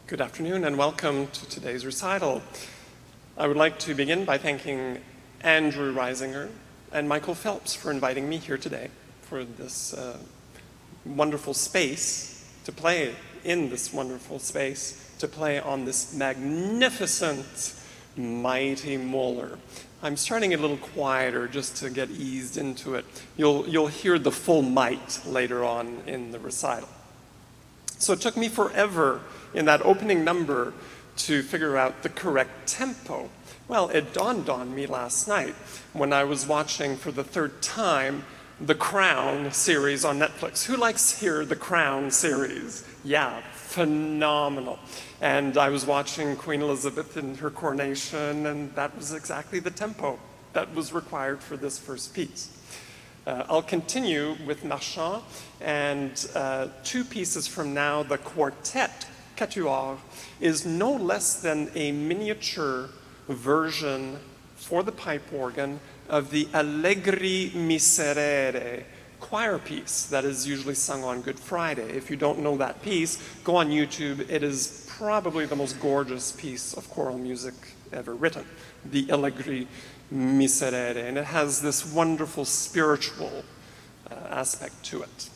Good afternoon and welcome to today's recital. I would like to begin by thanking Andrew Reisinger and Michael Phelps for inviting me here today for this wonderful space, to play in this wonderful space, to play on this magnificent, mighty Moeller. I'm starting it a little quieter just to get eased into it. You'll hear the full might later on in the recital. So it took me forever in that opening number to figure out the correct tempo. Well, it dawned on me last night when I was watching for the third time the Crown series on Netflix. Who likes here the Crown series? Yeah, phenomenal. And I was watching Queen Elizabeth in her coronation, and that was exactly the tempo that was required for this first piece. I'll continue with Marchand, and 2 pieces from now, the quartet, Quatuor, is no less than a miniature version for the pipe organ of the Allegri Miserere choir piece that is usually sung on Good Friday. If you don't know that piece, go on YouTube. It is probably the most gorgeous piece of choral music ever written, the Allegri Miserere, and it has this wonderful spiritual aspect to it.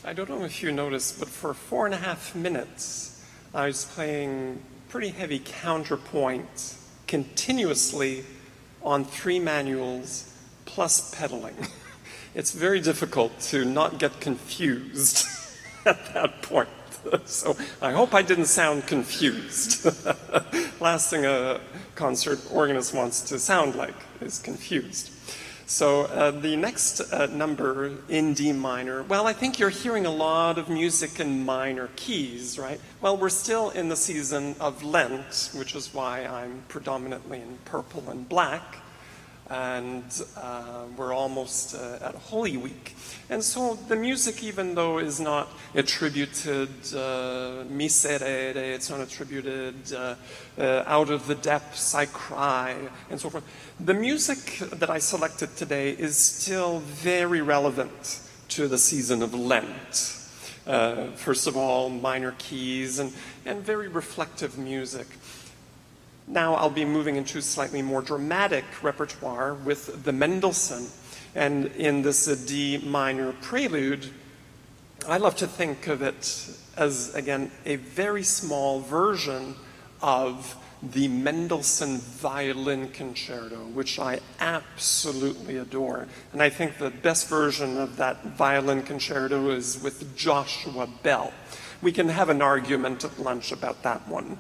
I don't know if you noticed, but for 4.5 minutes, I was playing pretty heavy counterpoint continuously on 3 manuals plus pedaling. It's very difficult to not get confused at that point. So I hope I didn't sound confused. Last thing a concert organist wants to sound like is confused. So the next number in D minor, well, I think you're hearing a lot of music in minor keys, right? Well, we're still in the season of Lent, which is why I'm predominantly in purple and black. And we're almost at Holy Week. And so the music, even though is not attributed miserere, it's not attributed out of the depths I cry, and so forth. The music that I selected today is still very relevant to the season of Lent. First of all, minor keys and very reflective music. Now I'll be moving into slightly more dramatic repertoire with the Mendelssohn. And in this D minor prelude, I love to think of it as, again, a very small version of the Mendelssohn Violin Concerto, which I absolutely adore. And I think the best version of that violin concerto is with Joshua Bell. We can have an argument at lunch about that one.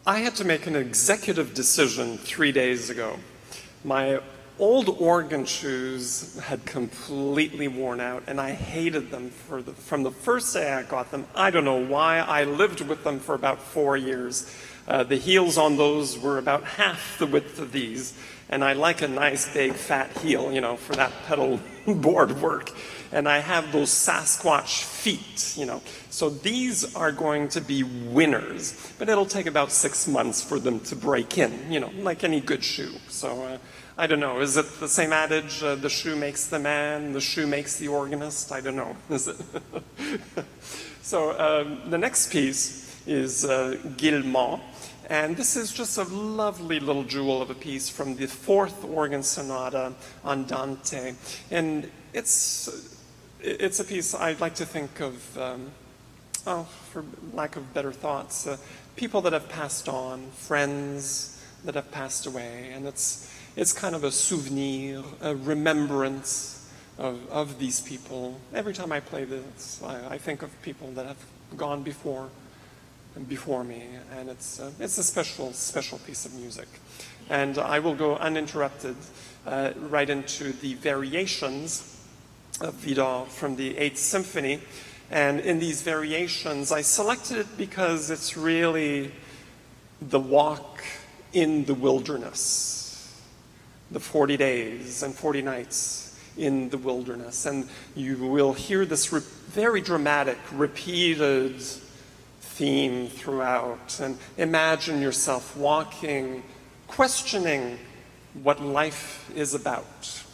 I had to make an executive decision 3 days ago. My old organ shoes had completely worn out, and I hated them from the first day I got them. I don't know why. I lived with them for about 4 years. The heels on those were about half the width of these, and I like a nice big fat heel, for that pedal board work. And I have those Sasquatch feet, So these are going to be winners, but it'll take about 6 months for them to break in, like any good shoe. So I don't know. Is it the same adage, the shoe makes the man, the shoe makes the organist? I don't know. Is it? So the next piece is Guillemot. And this is just a lovely little jewel of a piece from the fourth organ sonata on Dante. And it's a piece I'd like to think of, for lack of better thoughts, people that have passed on, friends that have passed away. And it's kind of a souvenir, a remembrance of these people. Every time I play this, I think of people that have gone before me, and it's a special piece of music. And I will go uninterrupted right into the variations of Widor from the 8th Symphony. And in these variations, I selected it because it's really the walk in the wilderness, the 40 days and 40 nights in the wilderness. And you will hear this very dramatic, repeated theme throughout. And imagine yourself walking, questioning what life is about.